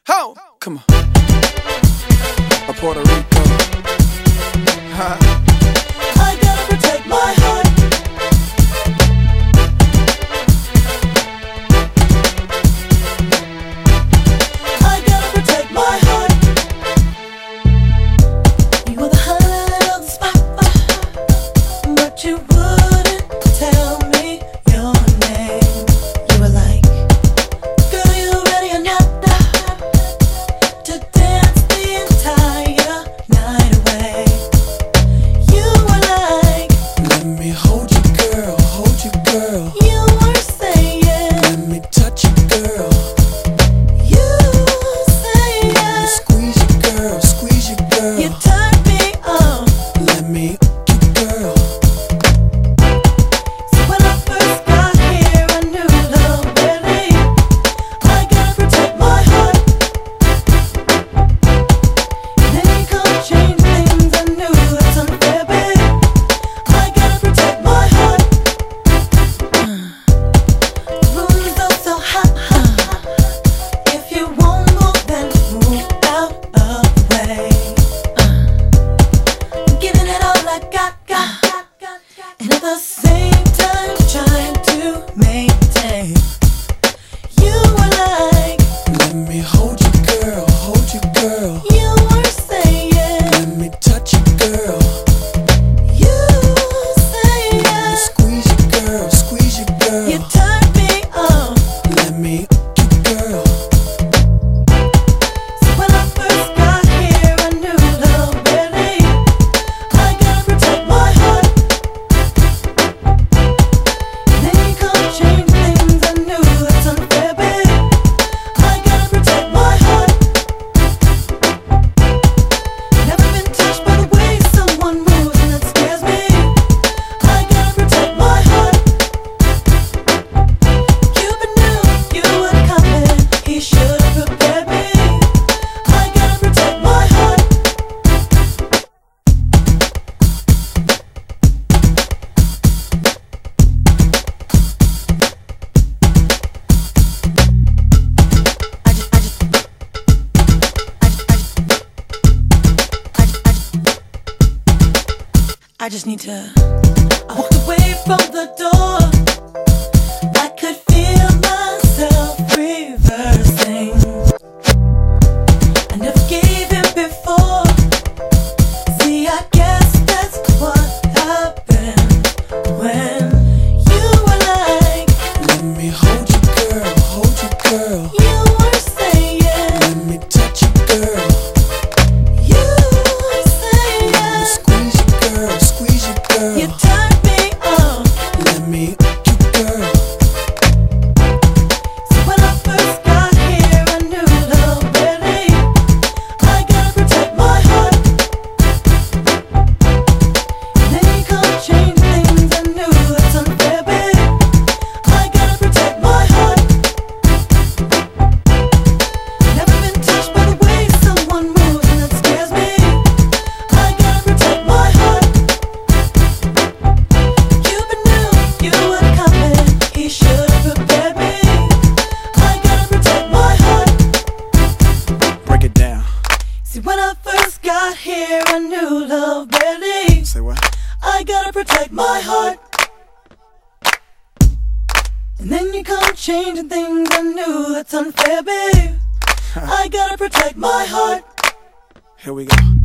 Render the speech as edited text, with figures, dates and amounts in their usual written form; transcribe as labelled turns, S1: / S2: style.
S1: Ho! Come on. Puerto Rico.
S2: I gotta protect my heart. I gotta protect my heart. You were the highlight of the spotlight, but you wouldn't tell me your name. You were like, girl, you ready or not to dance the entire night away. You were like,
S1: let me hold you, girl, hold you, girl.
S2: you were saying,
S1: Let me touch you, girl.
S2: you saying,
S1: Let me squeeze you, girl, squeeze you, girl.
S2: you turned me on.
S1: Let me you, girl.
S2: So when I first got here, I knew love really. I gotta protect my heart. And then you come change things, I knew that's unfair, babe. I gotta protect my heart. The room's up so hot. If you won't move, then move out of the way. I'm giving it all I got. And at the same time trying to maintain. You were like,
S1: Let me hold you, girl, hold you, girl.
S2: you were saying,
S1: Let me touch you, girl.
S2: you
S1: Let me
S2: saying,
S1: squeeze you, girl, squeeze you, girl.
S2: you turned me on.
S1: Let me you, girl.
S2: So when I first got here, I knew love really. I gotta protect my heart. And then you come change things, I knew that's unfair, babe. I gotta protect my heart. Never been touched by the way someone moves, and that scares me. I gotta protect my heart. Cupid knew you were coming, he should have prepared me. I gotta protect my heart. I just need to. I walked away from the door. I could feel myself reversing. I never gave in before. See, I guess that's what happened when you were like,
S1: Let me hold you, girl, hold you, girl.
S2: you were saying,
S1: Let me touch you, girl.
S2: you
S1: Let me
S2: saying,
S1: squeeze you, girl, squeeze you, girl.
S2: you turned me on.
S1: Let me you, girl.
S2: So when I first got here, I knew love really. I gotta protect my heart. And then you come change things, I knew that's unfair, babe. I gotta protect my heart. Never been touched by the way someone moves, and that scares me. I gotta protect my heart. Cupid knew you were coming, he should have prepared me. I gotta protect my heart.
S1: Break it down.
S2: See, when I first got here, I knew love barely.
S1: Say what?
S2: I gotta protect my heart. And then you come changing things, I knew that's unfair, babe. I gotta protect my heart.
S1: Here we go.